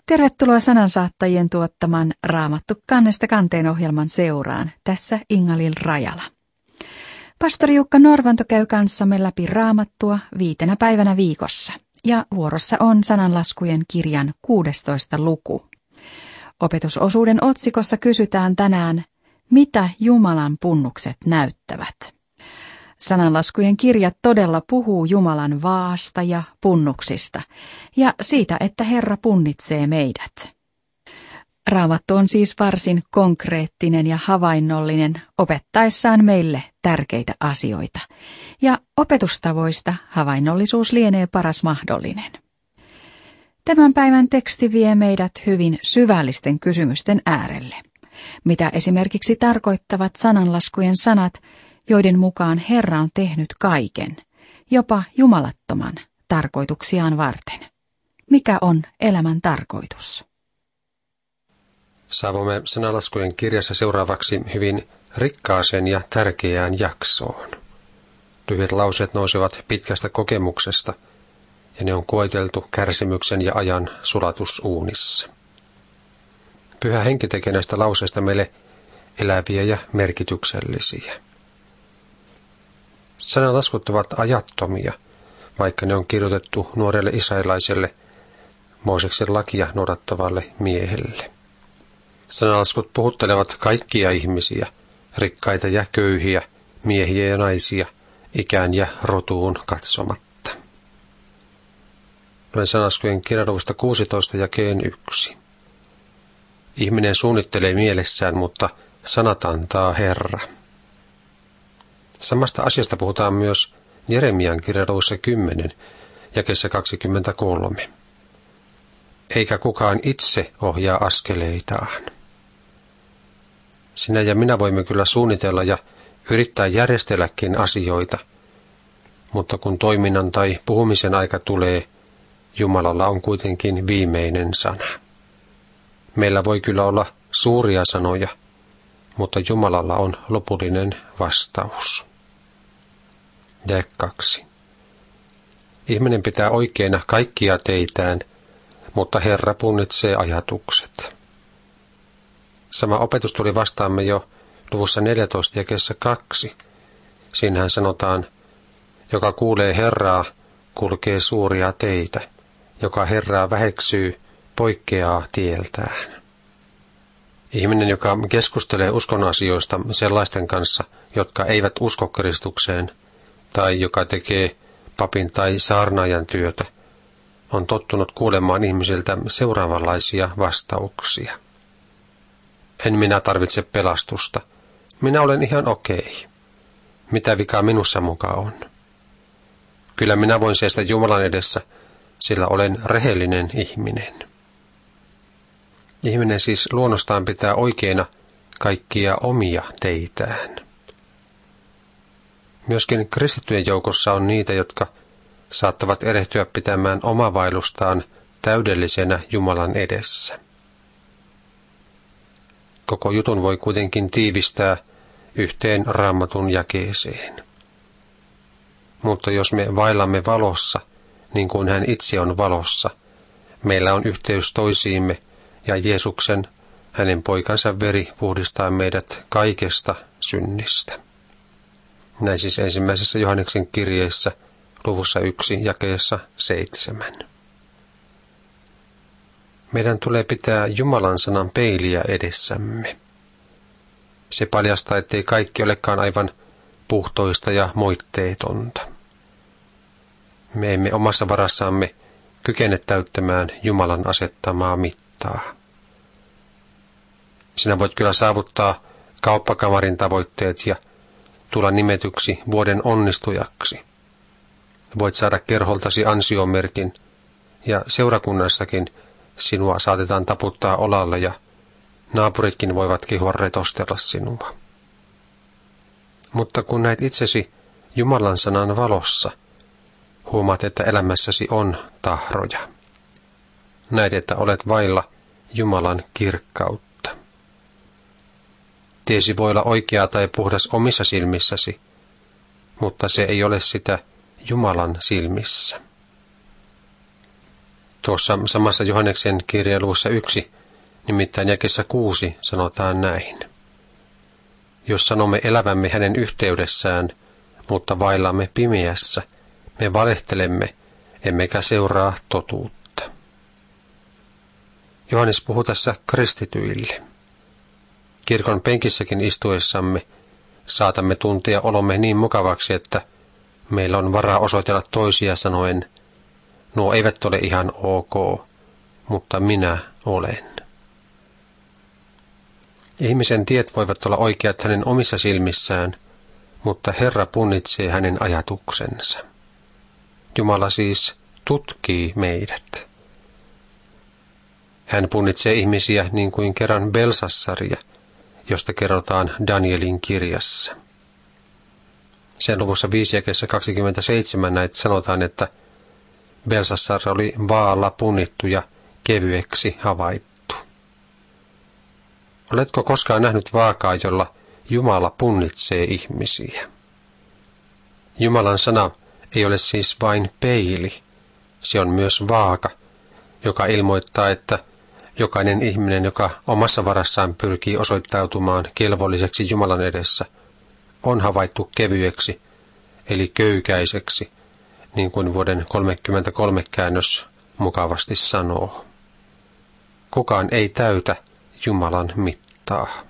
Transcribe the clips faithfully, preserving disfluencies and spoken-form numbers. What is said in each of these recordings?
Tervetuloa sanansaattajien tuottaman Raamattu kannesta kanteen ohjelman seuraan. Tässä Inga-Lill Rajala. Pastori Jukka Norvanto käy kanssamme läpi Raamattua viitenä päivänä viikossa. Ja vuorossa on sananlaskujen kirjan kuudestoista luku. Opetusosuuden otsikossa kysytään tänään, mitä Jumalan punnukset näyttävät? Sananlaskujen kirja todella puhuu Jumalan vaasta ja punnuksista ja siitä, että Herra punnitsee meidät. Raamattu on siis varsin konkreettinen ja havainnollinen opettaessaan meille tärkeitä asioita, ja opetustavoista havainnollisuus lienee paras mahdollinen. Tämän päivän teksti vie meidät hyvin syvällisten kysymysten äärelle. Mitä esimerkiksi tarkoittavat sananlaskujen sanat, joiden mukaan Herra on tehnyt kaiken, jopa jumalattoman, tarkoituksiaan varten? Mikä on elämän tarkoitus? Saavumme sananlaskujen kirjassa seuraavaksi hyvin rikkaaseen ja tärkeään jaksoon. Lyhyet lauseet nousevat pitkästä kokemuksesta, ja ne on koeteltu kärsimyksen ja ajan sulatusuunissa. Pyhä Henki tekee näistä lauseista meille eläviä ja merkityksellisiä. Sananlaskut ovat ajattomia, vaikka ne on kirjoitettu nuorelle israelaiselle, Mooseksen lakia noudattavalle miehelle. Sananlaskut puhuttelevat kaikkia ihmisiä, rikkaita ja köyhiä, miehiä ja naisia, ikään ja rotuun katsomatta. Luen sananlaskujen kirjaluvusta kuusitoista jakeen yksi. Ihminen suunnittelee mielessään, mutta sanat antaa Herra. Samasta asiasta puhutaan myös Jeremian kirjaluvussa kymmenen, jakeessa kaksikymmentäkolme. Eikä kukaan itse ohjaa askeleitaan. Sinä ja minä voimme kyllä suunnitella ja yrittää järjestelläkin asioita, mutta kun toiminnan tai puhumisen aika tulee, Jumalalla on kuitenkin viimeinen sana. Meillä voi kyllä olla suuria sanoja, mutta Jumalalla on lopullinen vastaus. Jae kaksi. Ihminen pitää oikeina kaikkia teitään, mutta Herra punnitsee ajatukset. Sama opetus tuli vastaamme jo luvussa neljätoista jakeessa kaksi. Siinähän sanotaan, joka kuulee Herraa, kulkee suuria teitä, joka Herraa väheksyy, poikkeaa tieltään. Ihminen, joka keskustelee uskon asioista sellaisten kanssa, jotka eivät usko Kristukseen, tai joka tekee papin tai saarnaajan työtä, on tottunut kuulemaan ihmisiltä seuraavanlaisia vastauksia. En minä tarvitse pelastusta. Minä olen ihan okei. Mitä vikaa minussa muka on? Kyllä minä voin seistä Jumalan edessä, sillä olen rehellinen ihminen. Ihminen siis luonnostaan pitää oikeina kaikkia omia teitään. Myöskin kristittyjen joukossa on niitä, jotka saattavat erehtyä pitämään omavailustaan täydellisenä Jumalan edessä. Koko jutun voi kuitenkin tiivistää yhteen Raamatun jakeeseen. Mutta jos me vaillamme valossa, niin kuin hän itse on valossa, meillä on yhteys toisiimme ja Jeesuksen, hänen poikansa veri puhdistaa meidät kaikesta synnistä. Näin siis ensimmäisessä Johanneksen kirjeessä luvussa yksi jakeessa seitsemän. Meidän tulee pitää Jumalan sanan peiliä edessämme. Se paljastaa, ettei kaikki olekaan aivan puhtoista ja moitteetonta. Me emme omassa varassamme kykene täyttämään Jumalan asettamaa mittaa. Sinä voit kyllä saavuttaa kauppakamarin tavoitteet ja tulla nimetyksi vuoden onnistujaksi. Voit saada kerholtasi ansiomerkin ja seurakunnassakin sinua saatetaan taputtaa olalle ja naapuritkin voivat kehua retostella sinua. Mutta kun näet itsesi Jumalan sanan valossa, huomaat, että elämässäsi on tahroja. Näet, että olet vailla Jumalan kirkkautta. Tiesi voi olla oikea tai puhdas omissa silmissäsi, mutta se ei ole sitä Jumalan silmissä. Tuossa samassa Johanneksen kirjeen luvussa yksi, nimittäin jakeessa kuusi, sanotaan näin. Jos sanomme elävämme hänen yhteydessään, mutta vaillamme pimeässä, me valehtelemme, emmekä seuraa totuutta. Johannes puhuu tässä kristityille. Kirkon penkissäkin istuessamme saatamme tuntea olomme niin mukavaksi, että meillä on varaa osoitella toisia sanoen, nuo eivät ole ihan ok, mutta minä olen. Ihmisen tiet voivat olla oikeat hänen omissa silmissään, mutta Herra punnitsee hänen ajatuksensa. Jumala siis tutkii meidät. Hän punnitsee ihmisiä niin kuin kerran Belsassaria, josta kerrotaan Danielin kirjassa. Sen luvussa viisi jakeessa kaksikymmentäseitsemän näitä sanotaan, että Belsassar oli vaalla punnittu ja kevyeksi havaittu. Oletko koskaan nähnyt vaakaa, jolla Jumala punnitsee ihmisiä? Jumalan sana ei ole siis vain peili, se on myös vaaka, joka ilmoittaa, että jokainen ihminen, joka omassa varassaan pyrkii osoittautumaan kelvolliseksi Jumalan edessä, on havaittu kevyeksi, eli köykäiseksi, niin kuin vuoden kolmekymmentäkolme käännös mukavasti sanoo. Kukaan ei täytä Jumalan mittaa.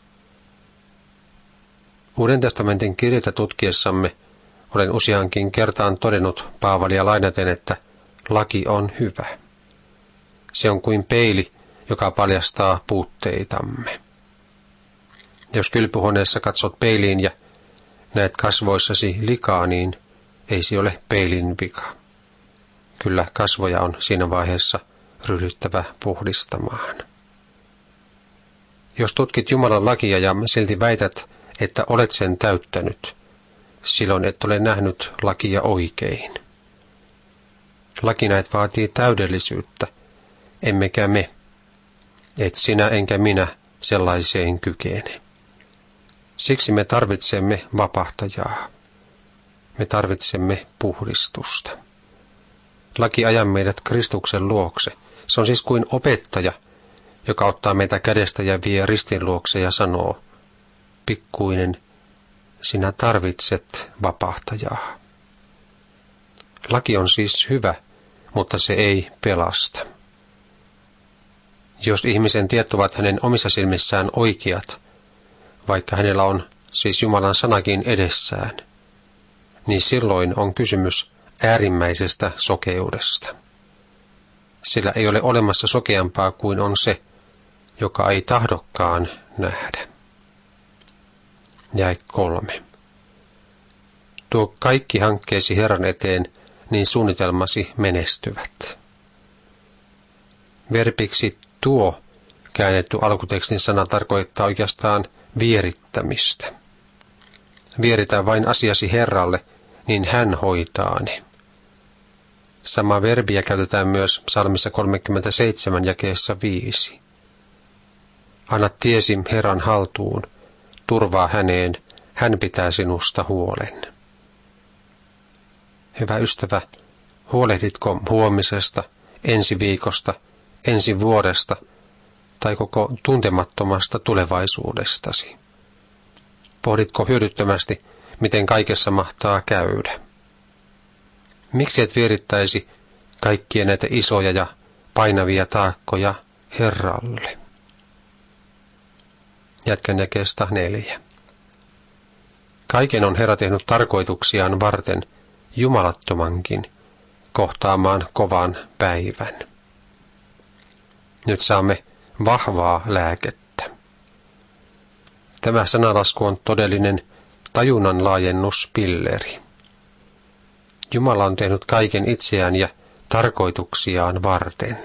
Uuden testamentin kirjeitä tutkiessamme olen useankin kertaan todennut Paavalia lainaten, että laki on hyvä. Se on kuin peili, joka paljastaa puutteitamme. Jos kylpyhuoneessa katsot peiliin ja näet kasvoissasi likaa, niin ei se ole peilin vika. Kyllä kasvoja on siinä vaiheessa ryhdyttävä puhdistamaan. Jos tutkit Jumalan lakia ja silti väität, että olet sen täyttänyt, silloin et ole nähnyt lakia oikein. Laki näet vaatii täydellisyyttä, emmekä me, et sinä enkä minä sellaiseen kykene. Siksi me tarvitsemme vapahtajaa. Me tarvitsemme puhdistusta. Laki ajaa meidät Kristuksen luokse. Se on siis kuin opettaja, joka ottaa meitä kädestä ja vie ristin luokse ja sanoo, pikkuinen, sinä tarvitset vapahtajaa. Laki on siis hyvä, mutta se ei pelasta. Jos ihmisen tiet ovat hänen omissa silmissään oikeat, vaikka hänellä on siis Jumalan sanakin edessään, niin silloin on kysymys äärimmäisestä sokeudesta. Sillä ei ole olemassa sokeampaa kuin on se, joka ei tahdokkaan nähdä. Jae kolme. Tuo kaikki hankkeesi Herran eteen, niin suunnitelmasi menestyvät. Verbiksi tuo käännetty alkutekstin sana tarkoittaa oikeastaan vierittämistä. Vieritä vain asiasi Herralle, niin hän hoitaa ne. Samaa verbiä käytetään myös psalmissa kolmekymmentäseitsemän jakeessa viisi. Anna tiesi Herran haltuun, turvaa häneen, hän pitää sinusta huolen. Hyvä ystävä, huolehditko huomisesta, ensi viikosta, ensi vuodesta tai koko tuntemattomasta tulevaisuudestasi? Pohditko hyödyttömästi, miten kaikessa mahtaa käydä? Miksi et vierittäisi kaikkia näitä isoja ja painavia taakkoja Herralle? Jatkan jakeesta neljä. Kaiken on Herra tehnyt tarkoituksiaan varten, jumalattomankin, kohtaamaan kovan päivän. Nyt saamme vahvaa lääkettä. Tämä sanalasku on todellinen tajunnan laajennuspilleri. Jumala on tehnyt kaiken itseään ja tarkoituksiaan varten.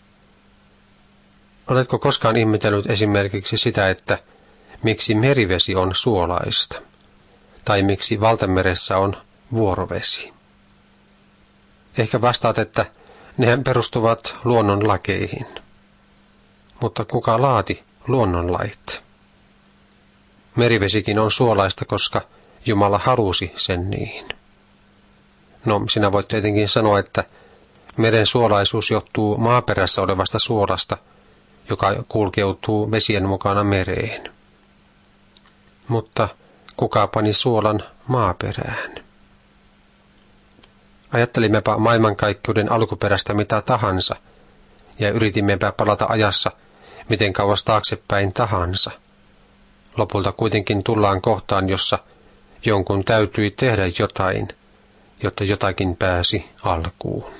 Oletko koskaan ihmetellyt esimerkiksi sitä, että miksi merivesi on suolaista, tai miksi valtameressä on vuorovesi? Ehkä vastaat, että nehän perustuvat luonnonlakeihin. Mutta kuka laati luonnonlait? Merivesikin on suolaista, koska Jumala halusi sen niin. No, sinä voit tietenkin sanoa, että Meren suolaisuus johtuu maaperässä olevasta suolasta, joka kulkeutuu vesien mukana mereen. Mutta kuka pani suolan maaperään? Ajattelimmepa maailmankaikkeuden alkuperäistä mitä tahansa, ja yritimmepä palata ajassa miten kauas taaksepäin tahansa. Lopulta kuitenkin tullaan kohtaan, jossa jonkun täytyi tehdä jotain, jotta jotakin pääsi alkuun.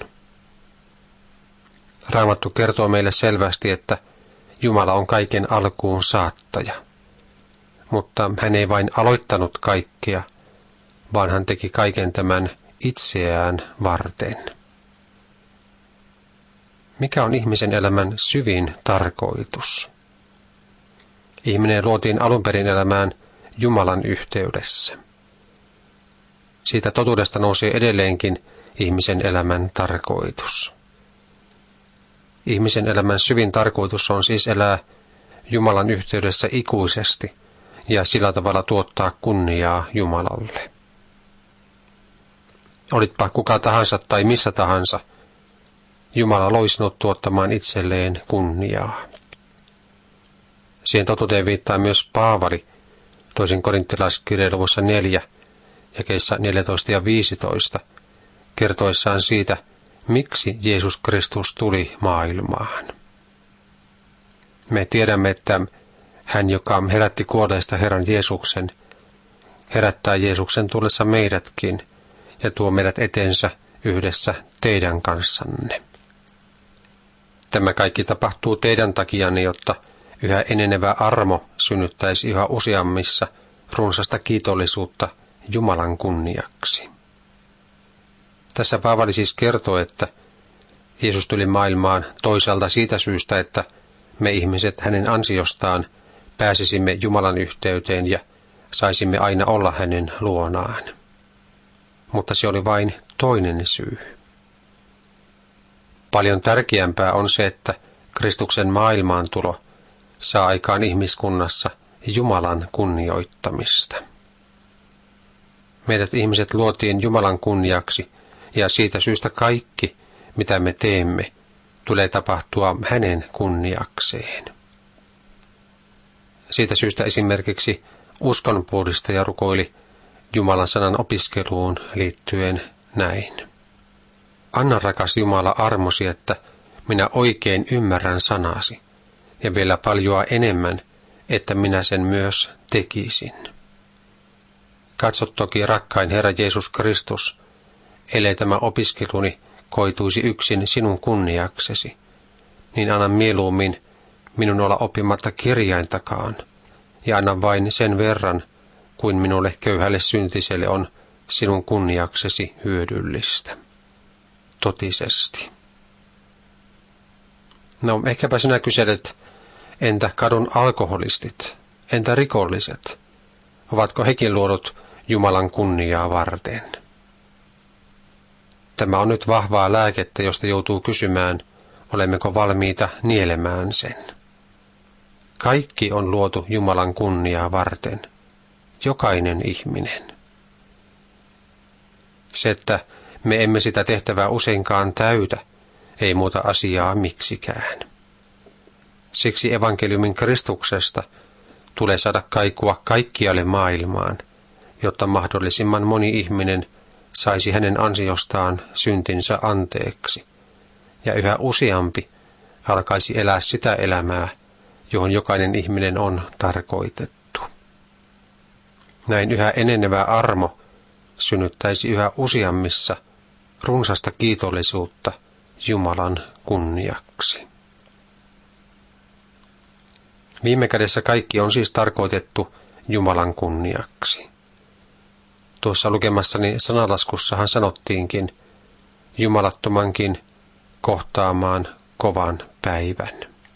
Raamattu kertoo meille selvästi, että Jumala on kaiken alkuun saattaja. Mutta hän ei vain aloittanut kaikkea, vaan hän teki kaiken tämän itseään varten. Mikä on ihmisen elämän syvin tarkoitus? Ihminen luotiin alun perin elämään Jumalan yhteydessä. Siitä totuudesta nousee edelleenkin ihmisen elämän tarkoitus. Ihmisen elämän syvin tarkoitus on siis elää Jumalan yhteydessä ikuisesti ja sillä tavalla tuottaa kunniaa Jumalalle. Olitpa kuka tahansa tai missä tahansa, Jumala loi sinut tuottamaan itselleen kunniaa. Siihen totuuteen viittaa myös Paavali toisen korinttilaiskirjeen luvussa neljä, jakeissa neljätoista ja viisitoista, kertoessaan siitä, miksi Jeesus Kristus tuli maailmaan. Me tiedämme, että hän, joka herätti kuolleista Herran Jeesuksen, herättää Jeesuksen tullessa meidätkin ja tuo meidät eteensä yhdessä teidän kanssanne. Tämä kaikki tapahtuu teidän takianne, jotta yhä enenevä armo synnyttäisi yhä useammissa runsasta kiitollisuutta Jumalan kunniaksi. Tässä Paavali siis kertoo, että Jeesus tuli maailmaan toisaalta siitä syystä, että me ihmiset hänen ansiostaan pääsisimme Jumalan yhteyteen ja saisimme aina olla hänen luonaan. Mutta se oli vain toinen syy. Paljon tärkeämpää on se, että Kristuksen maailmaantulo saa aikaan ihmiskunnassa Jumalan kunnioittamista. Meidät ihmiset luotiin Jumalan kunniaksi, ja siitä syystä kaikki, mitä me teemme, tulee tapahtua hänen kunniakseen. Siitä syystä esimerkiksi uskonpuhdistaja rukoili Jumalan sanan opiskeluun liittyen näin. Anna rakas Jumala armosi, että minä oikein ymmärrän sanasi, ja vielä paljoa enemmän, että minä sen myös tekisin. Katso toki, rakkain Herra Jeesus Kristus, ellei tämä opiskeluni koituisi yksin sinun kunniaksesi, niin anna mieluummin minun olla oppimatta kirjaintakaan, ja anna vain sen verran, kuin minulle köyhälle syntiselle on sinun kunniaksesi hyödyllistä. Totisesti. No, ehkäpä sinä kyselet, entä kadun alkoholistit, entä rikolliset? Ovatko hekin luodut Jumalan kunniaa varten? Tämä on nyt vahvaa lääkettä, josta joutuu kysymään, olemmeko valmiita nielemään sen. Kaikki on luotu Jumalan kunniaa varten. Jokainen ihminen. Se, että me emme sitä tehtävää useinkaan täytä, ei muuta asiaa miksikään. Siksi evankeliumin Kristuksesta tulee saada kaikua kaikkialle maailmaan, jotta mahdollisimman moni ihminen saisi hänen ansiostaan syntinsä anteeksi, ja yhä useampi alkaisi elää sitä elämää, johon jokainen ihminen on tarkoitettu. Näin yhä enenevä armo synnyttäisi yhä useammissa runsasta kiitollisuutta Jumalan kunniaksi. Viime kädessä kaikki on siis tarkoitettu Jumalan kunniaksi. Tuossa lukemassani sanalaskussahan sanottiinkin jumalattomankin kohtaamaan kovan päivän.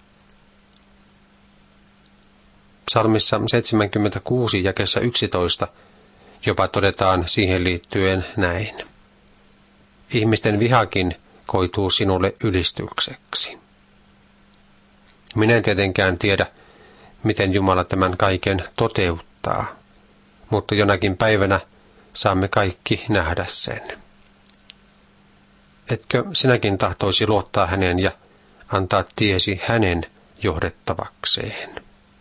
Psalmissa seitsemänkymmentäkuusi jakeessa yksitoista jopa todetaan siihen liittyen näin. Ihmisten vihakin koituu sinulle ylistykseksi. Minä en tietenkään tiedä, miten Jumala tämän kaiken toteuttaa, mutta jonakin päivänä saamme kaikki nähdä sen. Etkö sinäkin tahtoisi luottaa häneen ja antaa tiesi hänen johdettavakseen?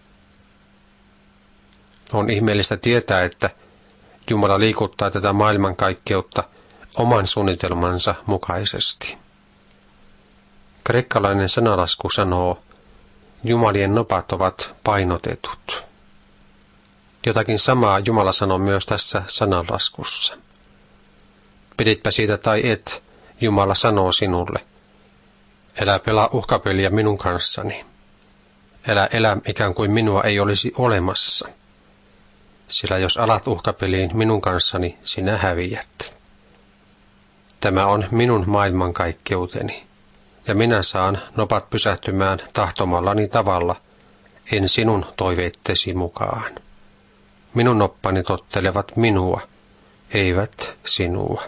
On ihmeellistä tietää, että Jumala liikuttaa tätä maailmankaikkeutta oman suunnitelmansa mukaisesti. Kreikkalainen sanalasku sanoo, Jumalien nopat ovat painotetut. Jotakin samaa Jumala sanoo myös tässä sanalaskussa. Piditpä siitä tai et, Jumala sanoo sinulle, älä pelaa uhkapeliä minun kanssani. Älä elä ikään kuin minua ei olisi olemassa. Sillä jos alat uhkapeliin minun kanssani, sinä häviät. Tämä on minun maailmankaikkeuteni, ja minä saan nopat pysähtymään tahtomallani tavalla, en sinun toiveittesi mukaan. Minun noppani tottelevat minua, eivät sinua.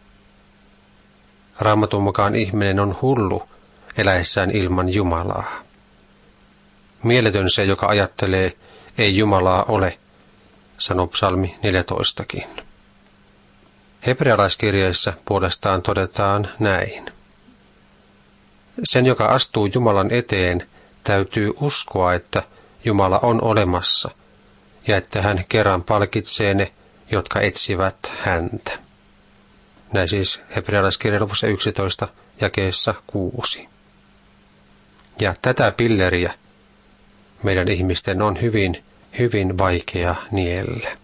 Raamatun mukaan ihminen on hullu eläessään ilman Jumalaa. Mieletön se, joka ajattelee, ei Jumalaa ole, sanoo psalmi neljätoistakin. Hebrealaiskirjeessä puolestaan todetaan näin. Sen, joka astuu Jumalan eteen, täytyy uskoa, että Jumala on olemassa ja että hän kerran palkitsee ne, jotka etsivät häntä. Näin siis Hebrealaiskirjan luvussa yksitoista jakeessa kuusi. Ja tätä pilleriä meidän ihmisten on hyvin, hyvin vaikea niellä.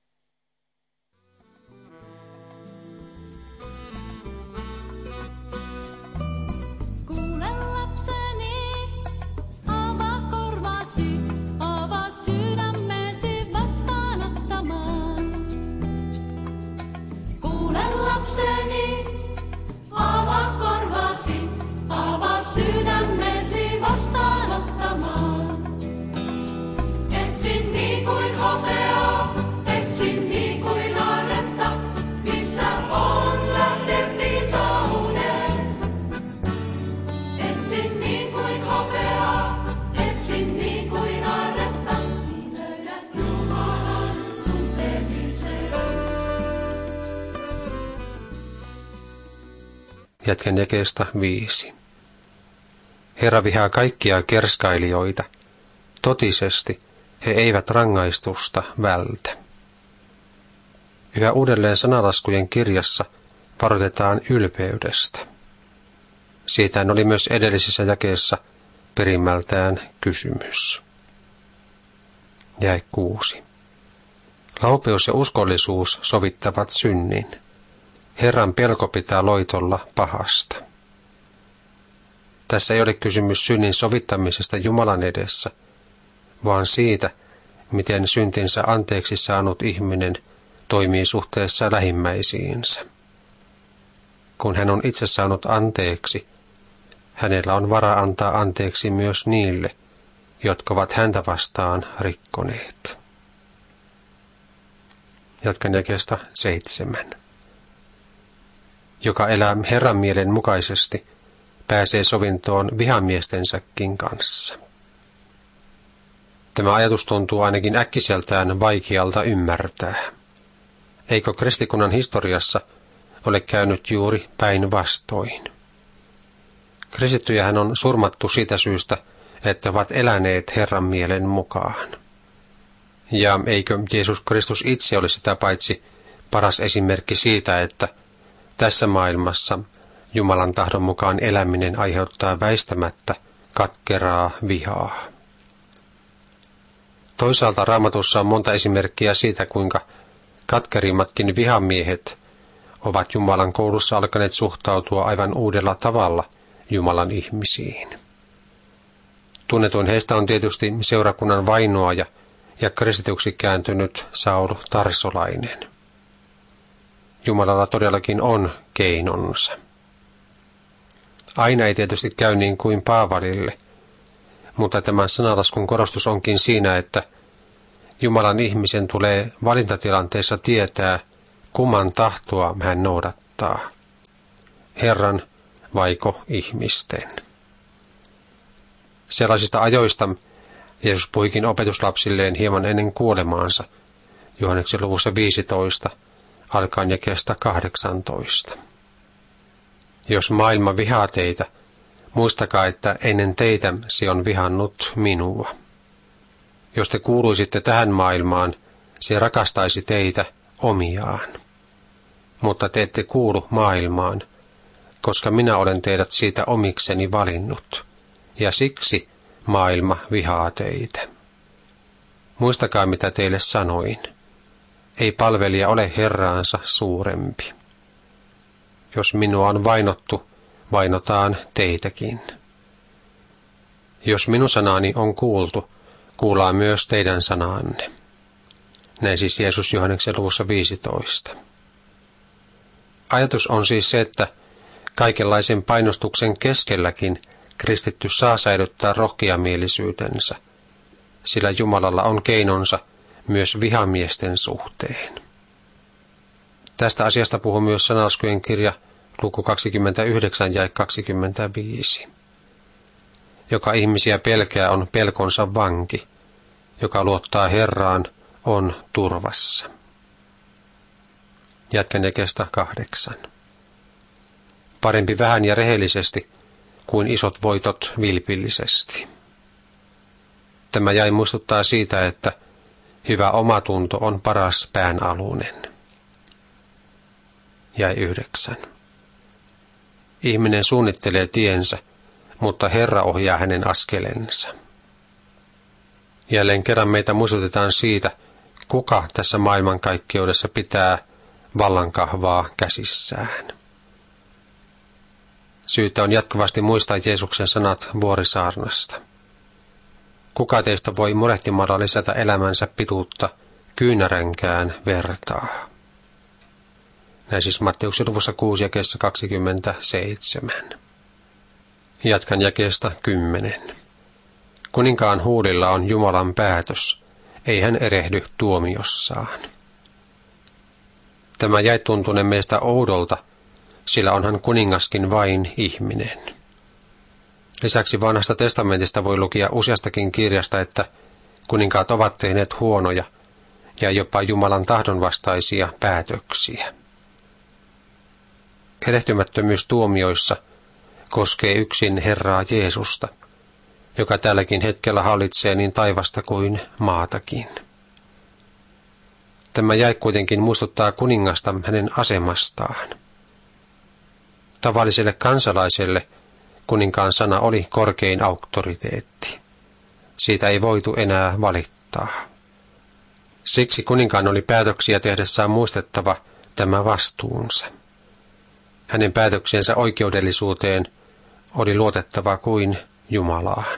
Jatken jakeesta viisi. Herra vihaa kaikkia kerskailijoita. Totisesti he eivät rangaistusta vältä. Yhä uudelleen sanalaskujen kirjassa varoitetaan ylpeydestä. Siitä oli myös edellisessä jakeessa perimmältään kysymys. Jae kuusi. Laupeus ja uskollisuus sovittavat synnin. Herran pelko pitää loitolla pahasta. Tässä ei ole kysymys synnin sovittamisesta Jumalan edessä, vaan siitä, miten syntinsä anteeksi saanut ihminen toimii suhteessa lähimmäisiinsä. Kun hän on itse saanut anteeksi, hänellä on vara antaa anteeksi myös niille, jotka ovat häntä vastaan rikkoneet. Jatkan jakeesta seitsemän. Joka elää Herran mielen mukaisesti, pääsee sovintoon vihamiestensäkin kanssa. Tämä ajatus tuntuu ainakin äkkiseltään vaikealta ymmärtää. Eikö kristikunnan historiassa ole käynyt juuri päinvastoin? Kristittyjähän on surmattu siitä syystä, että ovat eläneet Herran mielen mukaan. Ja eikö Jeesus Kristus itse ole sitä paitsi paras esimerkki siitä, että tässä maailmassa Jumalan tahdon mukaan eläminen aiheuttaa väistämättä katkeraa vihaa. Toisaalta Raamatussa on monta esimerkkiä siitä, kuinka katkerimmatkin vihamiehet ovat Jumalan koulussa alkaneet suhtautua aivan uudella tavalla Jumalan ihmisiin. Tunnetuin heistä on tietysti seurakunnan vainoaja ja kristityksi kääntynyt Saul Tarsolainen. Jumalalla todellakin on keinonsa. Aina ei tietysti käy niin kuin Paavalille, mutta tämän sanalaskun korostus onkin siinä, että Jumalan ihmisen tulee valintatilanteessa tietää, kumman tahtoa hän noudattaa, Herran vaiko ihmisten. Sellaisista ajoista Jeesus puhuikin opetuslapsilleen hieman ennen kuolemaansa, Johanneksen luvussa viisitoista, alkaen jakeesta kahdeksantoista. Jos maailma vihaa teitä, muistakaa, että ennen teitä se on vihannut minua. Jos te kuuluisitte tähän maailmaan, se rakastaisi teitä omiaan. Mutta te ette kuulu maailmaan, koska minä olen teidät siitä omikseni valinnut, ja siksi maailma vihaa teitä. Muistakaa, mitä teille sanoin. Ei palvelija ole herraansa suurempi. Jos minua on vainottu, vainotaan teitäkin. Jos minun sanani on kuultu, kuullaan myös teidän sanaanne. Näin siis Jeesus Johanneksen luvussa viisitoista. Ajatus on siis se, että kaikenlaisen painostuksen keskelläkin kristitty saa säilyttää rohkeamielisyytensä, sillä Jumalalla on keinonsa myös vihamiesten suhteen. Tästä asiasta puhuu myös Sananlaskujen kirja luku kaksikymmentäyhdeksän ja kaksikymmentäviisi. Joka ihmisiä pelkää on pelkonsa vanki, joka luottaa Herraan on turvassa. Jatkan jakeesta kahdeksan. Parempi vähän ja rehellisesti kuin isot voitot vilpillisesti. Tämä jäi muistuttaa siitä, että hyvä omatunto on paras päänalunen. Jäi yhdeksän. Ihminen suunnittelee tiensä, mutta Herra ohjaa hänen askelensa. Jälleen kerran meitä muistutetaan siitä, kuka tässä maailmankaikkeudessa pitää vallankahvaa käsissään. Syytä on jatkuvasti muistaa Jeesuksen sanat vuorisaarnasta. Kuka teistä voi murehtimalla lisätä elämänsä pituutta kyynäränkään vertaa? Näin siis Matteuksen luvussa kuusi jakeessa kaksikymmentäseitsemän. Jatkan jakeesta kymmenen. Kuninkaan huulilla on Jumalan päätös, ei hän erehdy tuomiossaan. Tämä jäi tuntuneen meistä oudolta, sillä onhan kuningaskin vain ihminen. Lisäksi vanhasta testamentista voi lukea useastakin kirjasta, että kuninkaat ovat tehneet huonoja ja jopa Jumalan tahdonvastaisia päätöksiä. Erehtymättömyys tuomioissa koskee yksin Herraa Jeesusta, joka tälläkin hetkellä hallitsee niin taivasta kuin maatakin. Tämä jäi kuitenkin muistuttaa kuningasta hänen asemastaan. Tavalliselle kansalaiselle kuninkaan sana oli korkein auktoriteetti. Siitä ei voitu enää valittaa. Siksi kuninkaan oli päätöksiä tehdessään muistettava tämä vastuunsa. Hänen päätöksensä oikeudellisuuteen oli luotettava kuin Jumalaan.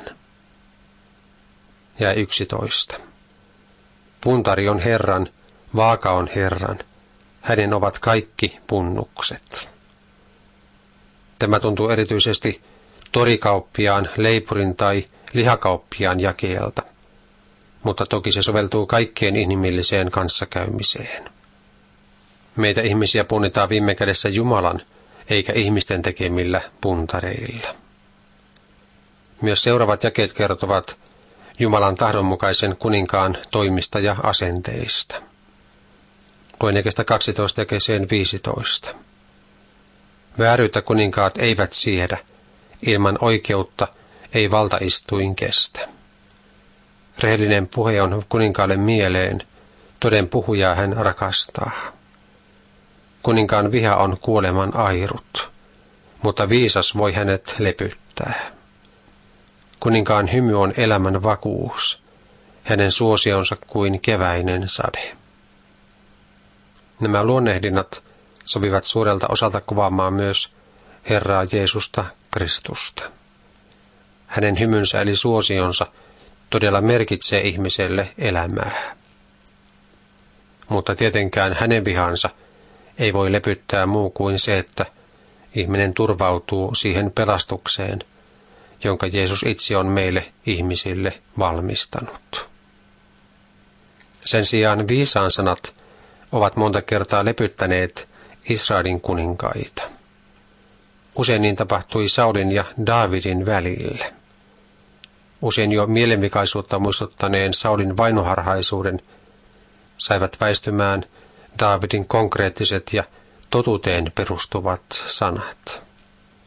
Ja yksitoista. Puntari on Herran, vaaka on Herran, hänen ovat kaikki punnukset. Tämä tuntuu erityisesti torikauppiaan, leipurin tai lihakauppiaan jakeelta, mutta toki se soveltuu kaikkeen inhimilliseen kanssakäymiseen. Meitä ihmisiä punnitaan viime kädessä Jumalan, eikä ihmisten tekemillä puntareilla. Myös seuraavat jakeet kertovat Jumalan tahdonmukaisen kuninkaan toimista ja asenteista. Luen jakeesta kaksitoista jakeeseen viisitoista. Vääryyttä kuninkaat eivät siedä, ilman oikeutta ei valtaistuin kestä. Rehellinen puhe on kuninkaalle mieleen, toden puhujaa hän rakastaa. Kuninkaan viha on kuoleman airut, mutta viisas voi hänet lepyttää. Kuninkaan hymy on elämän vakuus, hänen suosionsa kuin keväinen sade. Nämä luonnehdinnat sopivat suurelta osalta kuvaamaan myös Herraa Jeesusta Kristusta. Hänen hymynsä eli suosionsa todella merkitsee ihmiselle elämää. Mutta tietenkään hänen vihansa ei voi lepyttää muu kuin se, että ihminen turvautuu siihen pelastukseen, jonka Jeesus itse on meille ihmisille valmistanut. Sen sijaan viisaan sanat ovat monta kertaa lepyttäneet Israelin kuninkaita. Usein niin tapahtui Saulin ja Daavidin välille. Usein jo mielenvikaisuutta muistuttaneen Saulin vainoharhaisuuden saivat väistymään Daavidin konkreettiset ja totuuteen perustuvat sanat.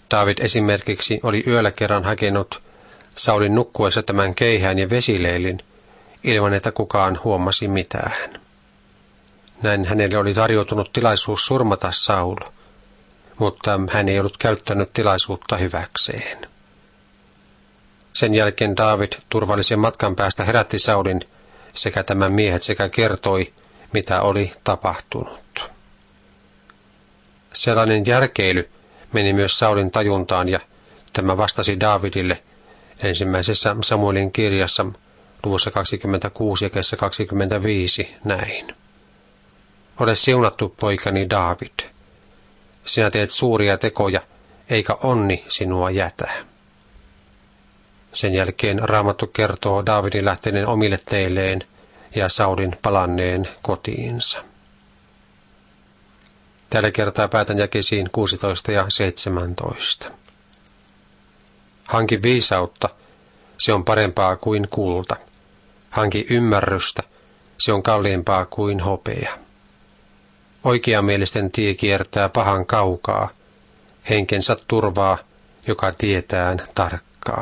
Daavid esimerkiksi oli yöllä kerran hakenut Saulin nukkuessa tämän keihään ja vesileilin, ilman että kukaan huomasi mitään. Näin hänelle oli tarjoutunut tilaisuus surmata Saul, mutta hän ei ollut käyttänyt tilaisuutta hyväkseen. Sen jälkeen Daavid turvallisen matkan päästä herätti Saulin sekä tämän miehet sekä kertoi, mitä oli tapahtunut. Sellainen järkeily meni myös Saulin tajuntaan ja tämä vastasi Daavidille ensimmäisessä Samuelin kirjassa luvussa kaksikymmentäkuusi ja kesä kaksikymmentäviisi näin. Ole siunattu poikani Daavid. Sinä teet suuria tekoja, eikä onni sinua jätä. Sen jälkeen Raamattu kertoo Daavidin lähteneen omille teilleen ja Saulin palanneen kotiinsa. Tällä kertaa päätän jakeisiin kuusitoista ja seitsemäntoista. Hanki viisautta, se on parempaa kuin kulta. Hanki ymmärrystä, se on kalliimpaa kuin hopea. Oikeamielisten tie kiertää pahan kaukaa, henkensä turvaa, joka tietään tarkkaa.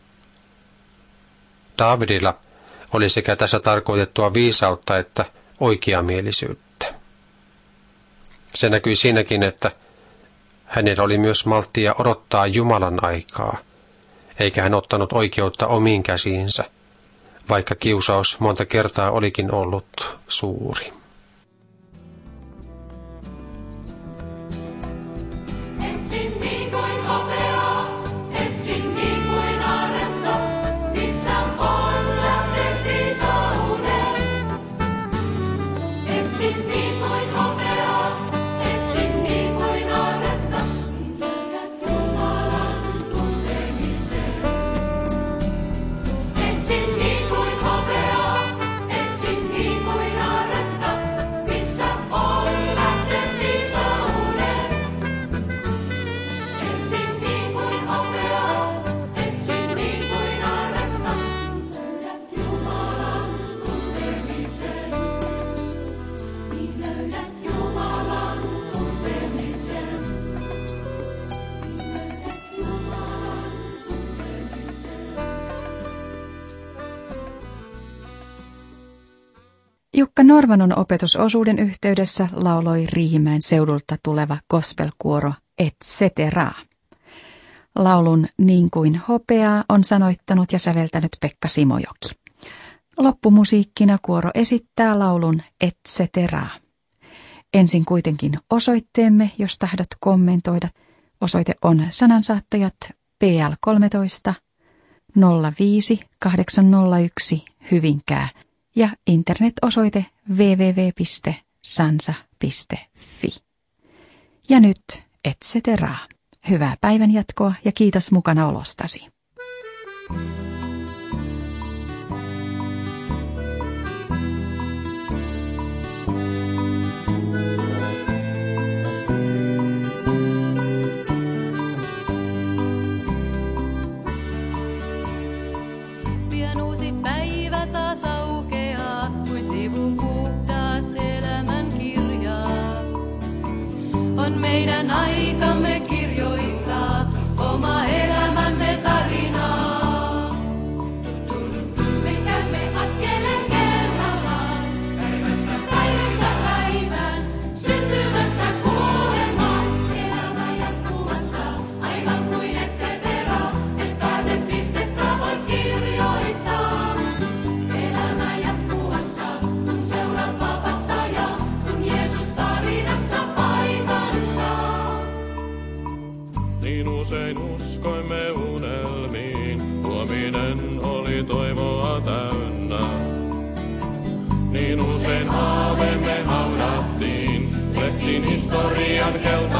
Daavidilla oli sekä tässä tarkoitettua viisautta että oikeamielisyyttä. Se näkyi siinäkin, että hänellä oli myös malttia odottaa Jumalan aikaa, eikä hän ottanut oikeutta omiin käsiinsä, vaikka kiusaus monta kertaa olikin ollut suuri. Jukka Norvanon opetusosuuden yhteydessä lauloi Riihimäen seudulta tuleva gospelkuoro Et cetera. Laulun Niin kuin hopeaa on sanoittanut ja säveltänyt Pekka Simojoki. Loppumusiikkina kuoro esittää laulun Et cetera. Ensin kuitenkin osoitteemme, jos tahdot kommentoida. Osoite on Sanansaattajat P L kolmetoista nolla viisi kahdeksan nolla yksi Hyvinkää ja internetosoite double-u double-u double-u piste sansa piste fi. Ja nyt et cetera. Hyvää päivänjatkoa ja kiitos mukana olostasi. Meidän aikamme kirjoittaa oma elämämme tarinaa. Me käymme askeleen kerrallaan, päivästä päivästä päivään, syntymästä kuolemaan. Elämä jatkuvassa, aivan kuin et cetera, et päätepistetta voit kirjoittaa. Elämä jatkuvassa, kun seuraat vapahtajaa, kun Jeesus tarinassa paikansa. Niin usein uskoimme unelmiin, huominen oli toivoa täynnä. Niin usein haaveemme haudattiin, lehtiin historian kelta.